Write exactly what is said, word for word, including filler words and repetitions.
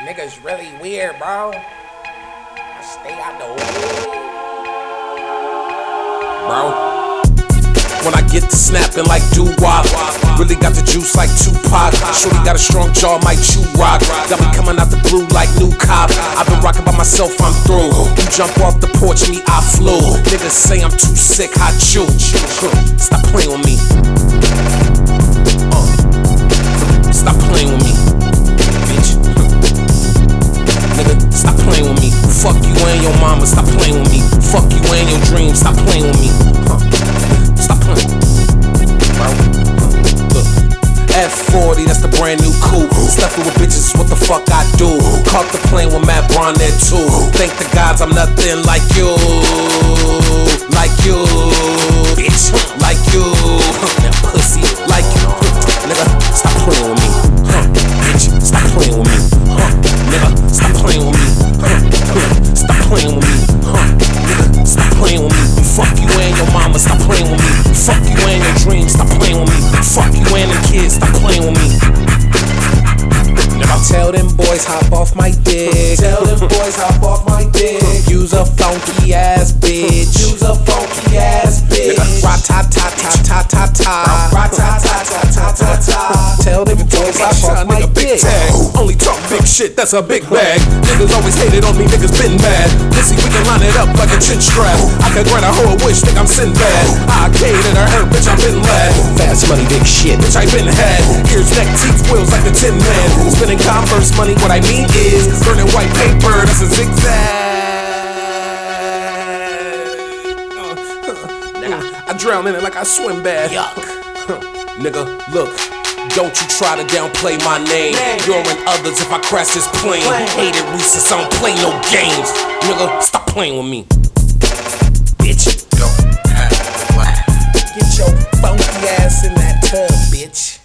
Niggas really weird, bro. I stay out the way. Bro. When I get to snapping like doo-wop, really got the juice like Tupac. Shorty got a strong jaw, might chew rock. Got me coming out the blue like new cop. I've been rocking by myself, I'm through. You jump off the porch, me, I flew. Niggas say I'm too sick, I chew. Stop playing with me. Uh. Stop playing with me, bitch. Nigga, stop playing with me. Fuck you and your mama, stop playing with me. Fuck you and your dreams, stop playing with me. Huh. Stop playing, bro. Look, F forty, that's the brand new coupe. Stuffing with bitches, what the fuck I do? Caught the plane with Matt Braun there too. Thank the gods I'm nothing like you, like you, bitch, like you, that pussy, like you, nigga. Stop playing with me, huh? Bitch, stop playing with me, huh? Nigga, stop playing with me, huh? Stop playing with me, huh? Nigga, stop playing with me. Fuck you and your mama, stop playing with me. Fuck you and your dreams, stop playing with me. Fuck you and the kids, stop playing with me. Now tell them boys hop off my dick. Tell them boys hop off my dick. Use a funky ass bitch. Use a funky ass bitch. Ra-ta-ta-ta-ta-ta-ta. Ra-ta-ta-ta-ta-ta-ta. Tell them boys hop off my dick. Only talk big shit, that's a big bag. Niggas always hated on me, niggas been mad. Pussy, we can line it up like a chin strap. I could grant a whole wish, think I'm Sinbad. I gave it or her, bitch, I've been lad. Fast money, big shit, Bitch, I been had. Ears, neck, teeth, wheels like the Tin Man. Spinning Converse money, what I mean is burning white paper, that's a zigzag. I drown in it like I swim bad. yuck. Nigga, look, don't you try to downplay my name. You're in others if I crash this plane. Hated recess, I don't play no games. Nigga, stop playing with me. Bitch, get your funky ass in that tub, bitch.